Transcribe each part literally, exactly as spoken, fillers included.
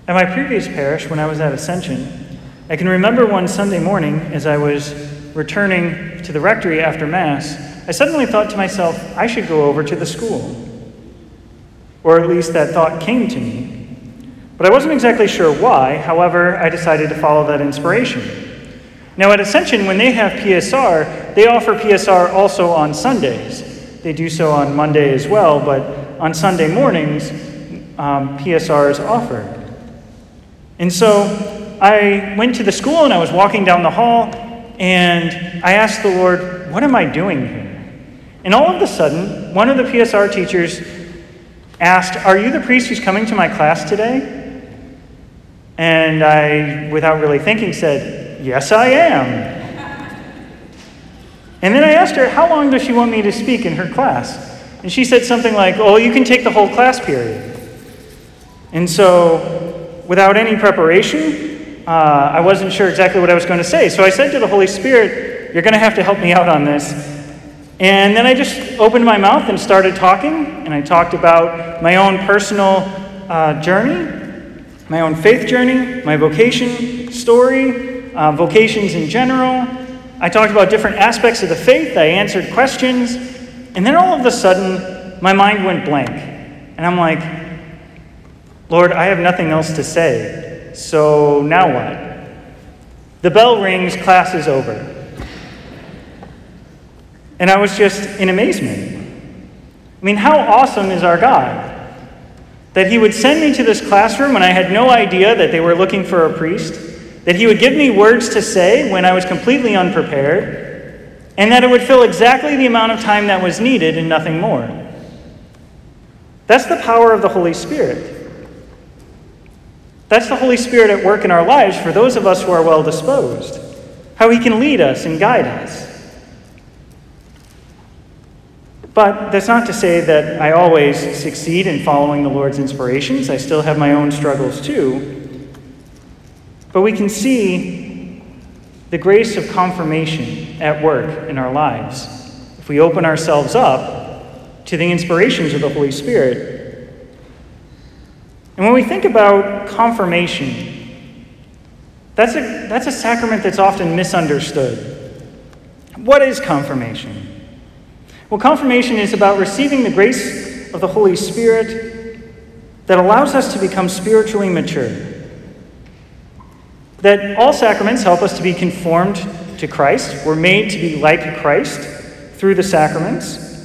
At my previous parish, when I was at Ascension, I can remember one Sunday morning as I was returning to the rectory after Mass, I suddenly thought to myself, I should go over to the school. Or at least that thought came to me. But I wasn't exactly sure why. However, I decided to follow that inspiration. Now at Ascension, when they have P S R, they offer P S R also on Sundays. They do so on Monday as well, but on Sunday mornings, um, P S R is offered. And so I went to the school and I was walking down the hall and I asked the Lord, what am I doing here? And all of a sudden, one of the P S R teachers asked, are you the priest who's coming to my class today? And I, without really thinking, said, yes, I am. And then I asked her, how long does she want me to speak in her class? And she said something like, oh, you can take the whole class period. And so, without any preparation, uh, I wasn't sure exactly what I was going to say. So I said to the Holy Spirit, you're going to have to help me out on this. And then I just opened my mouth and started talking. And I talked about my own personal uh, journey, my own faith journey, my vocation story, uh, vocations in general. I talked about different aspects of the faith. I answered questions. And then all of a sudden, my mind went blank. And I'm like, Lord, I have nothing else to say. So now what? The bell rings, class is over. And I was just in amazement. I mean, how awesome is our God? That he would send me to this classroom when I had no idea that they were looking for a priest, that he would give me words to say when I was completely unprepared, and that it would fill exactly the amount of time that was needed and nothing more. That's the power of the Holy Spirit. That's the Holy Spirit at work in our lives for those of us who are well disposed, how he can lead us and guide us. But that's not to say that I always succeed in following the Lord's inspirations. I still have my own struggles too. But we can see the grace of confirmation at work in our lives if we open ourselves up to the inspirations of the Holy Spirit. And when we think about confirmation, that's a, that's a sacrament that's often misunderstood. What is confirmation? Well, confirmation is about receiving the grace of the Holy Spirit that allows us to become spiritually mature. That all sacraments help us to be conformed to Christ. We're made to be like Christ through the sacraments.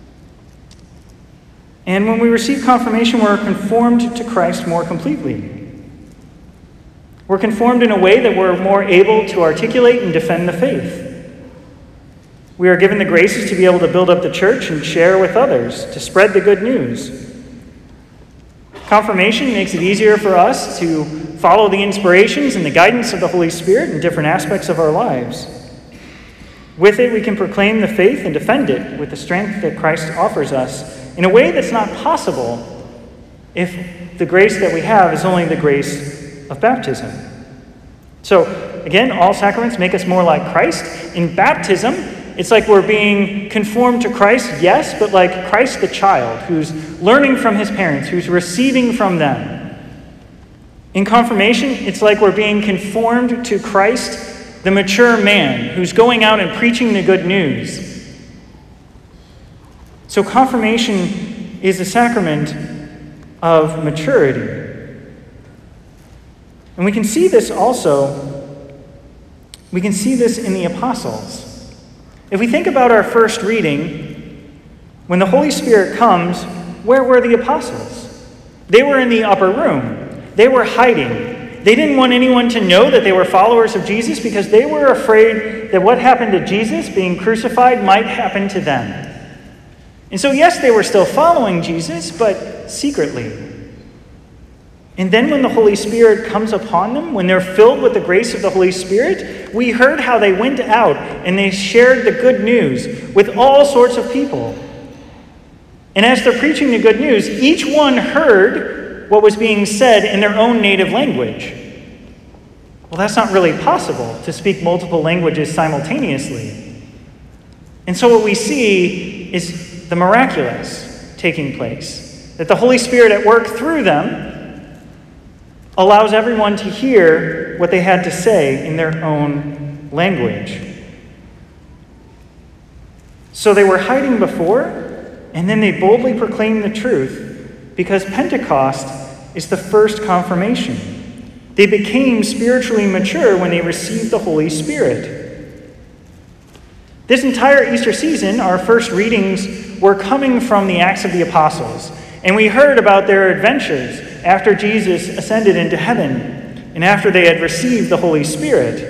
And when we receive confirmation, we're conformed to Christ more completely. We're conformed in a way that we're more able to articulate and defend the faith. We are given the graces to be able to build up the church and share with others, to spread the good news. Confirmation makes it easier for us to follow the inspirations and the guidance of the Holy Spirit in different aspects of our lives. With it, we can proclaim the faith and defend it with the strength that Christ offers us in a way that's not possible if the grace that we have is only the grace of baptism. So, again, all sacraments make us more like Christ. In baptism, it's like we're being conformed to Christ, yes, but like Christ the child, who's learning from his parents, who's receiving from them. In confirmation, it's like we're being conformed to Christ, the mature man, who's going out and preaching the good news. So confirmation is a sacrament of maturity. And we can see this also, we can see this in the apostles. If we think about our first reading, when the Holy Spirit comes, where were the apostles? They were in the upper room. They were hiding. They didn't want anyone to know that they were followers of Jesus because they were afraid that what happened to Jesus, being crucified, might happen to them. And so, yes, they were still following Jesus, but secretly. And then when the Holy Spirit comes upon them, when they're filled with the grace of the Holy Spirit, we heard how they went out and they shared the good news with all sorts of people. And as they're preaching the good news, each one heard what was being said in their own native language. Well, that's not really possible to speak multiple languages simultaneously. And so what we see is the miraculous taking place, that the Holy Spirit at work through them allows everyone to hear what they had to say in their own language. So they were hiding before, and then they boldly proclaimed the truth, because Pentecost is the first confirmation. They became spiritually mature when they received the Holy Spirit. This entire Easter season, our first readings were coming from the Acts of the Apostles, and we heard about their adventures after Jesus ascended into heaven and after they had received the Holy Spirit.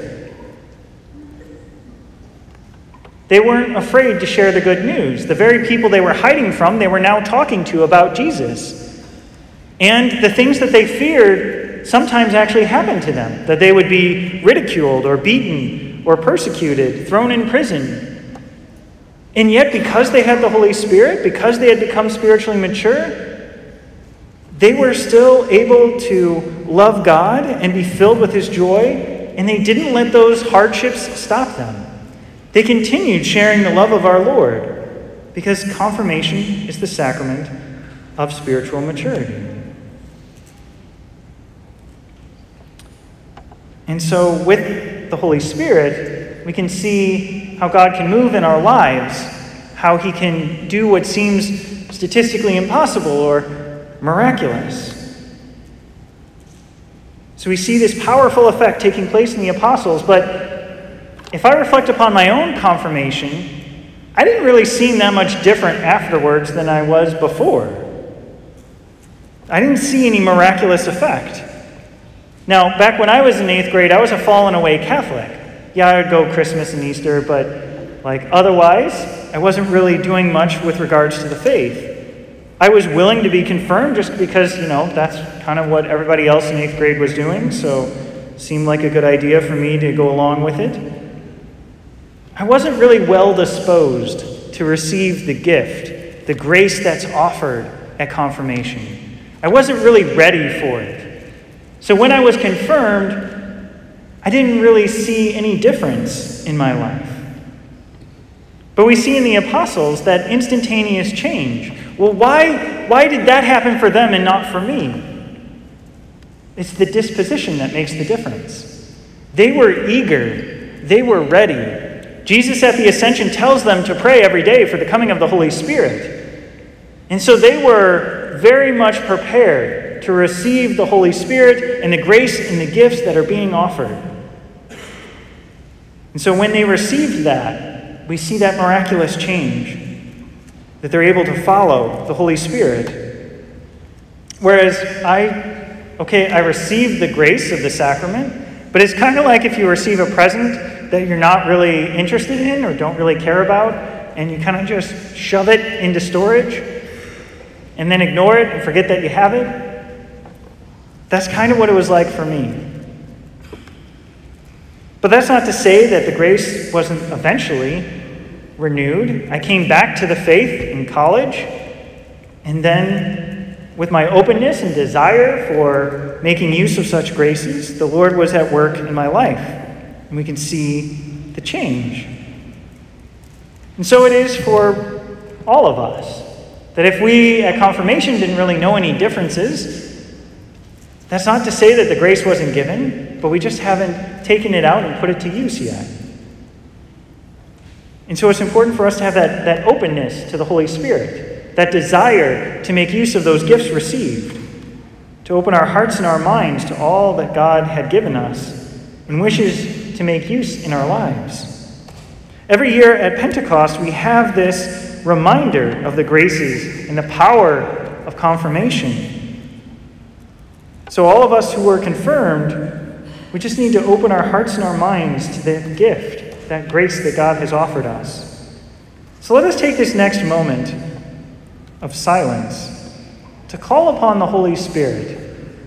They weren't afraid to share the good news. The very people they were hiding from, they were now talking to about Jesus. And the things that they feared sometimes actually happened to them, that they would be ridiculed or beaten or persecuted, thrown in prison. And yet, because they had the Holy Spirit, because they had become spiritually mature, they were still able to love God and be filled with His joy, and they didn't let those hardships stop them. They continued sharing the love of our Lord, because confirmation is the sacrament of spiritual maturity. And so with the Holy Spirit, we can see how God can move in our lives, how He can do what seems statistically impossible or miraculous. So we see this powerful effect taking place in the apostles, but if I reflect upon my own confirmation, I didn't really seem that much different afterwards than I was before. I didn't see any miraculous effect. Now, back when I was in eighth grade, I was a fallen away Catholic. Yeah, I would go Christmas and Easter, but like otherwise, I wasn't really doing much with regards to the faith. I was willing to be confirmed just because, you know, that's kind of what everybody else in eighth grade was doing, so it seemed like a good idea for me to go along with it. I wasn't really well disposed to receive the gift, the grace that's offered at confirmation. I wasn't really ready for it. So when I was confirmed, I didn't really see any difference in my life. But we see in the apostles that instantaneous change. Well, why, why did that happen for them and not for me? It's the disposition that makes the difference. They were eager. They were ready. Jesus at the Ascension tells them to pray every day for the coming of the Holy Spirit. And so they were very much prepared to receive the Holy Spirit and the grace and the gifts that are being offered. And so when they received that, we see that miraculous change, that they're able to follow the Holy Spirit. Whereas I, okay, I received the grace of the sacrament, but it's kind of like if you receive a present that you're not really interested in or don't really care about, and you kind of just shove it into storage and then ignore it and forget that you have it. That's kind of what it was like for me. But that's not to say that the grace wasn't eventually renewed. I came back to the faith in college, and then with my openness and desire for making use of such graces, the Lord was at work in my life. And we can see the change. And so it is for all of us, that if we at confirmation didn't really know any differences, that's not to say that the grace wasn't given, but we just haven't taken it out and put it to use yet. And so it's important for us to have that, that openness to the Holy Spirit, that desire to make use of those gifts received, to open our hearts and our minds to all that God had given us and wishes to make use in our lives. Every year at Pentecost, we have this reminder of the graces and the power of confirmation. So all of us who were confirmed, we just need to open our hearts and our minds to that gift, that grace that God has offered us. So let us take this next moment of silence to call upon the Holy Spirit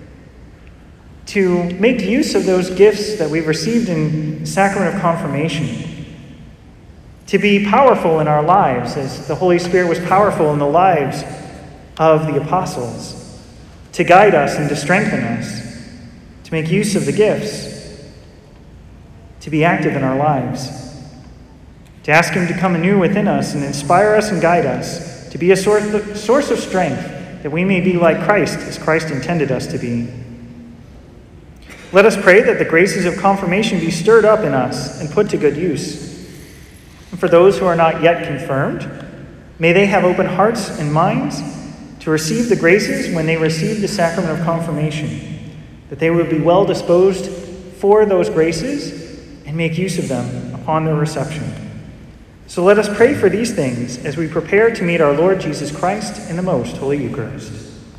to make use of those gifts that we've received in the sacrament of confirmation, to be powerful in our lives as the Holy Spirit was powerful in the lives of the apostles, to guide us and to strengthen us, to make use of the gifts, to be active in our lives, to ask Him to come anew within us and inspire us and guide us, to be a source of strength that we may be like Christ as Christ intended us to be. Let us pray that the graces of confirmation be stirred up in us and put to good use. And for those who are not yet confirmed, may they have open hearts and minds to receive the graces when they receive the sacrament of confirmation, that they will be well disposed for those graces and make use of them upon their reception. So let us pray for these things as we prepare to meet our Lord Jesus Christ in the most Holy Eucharist.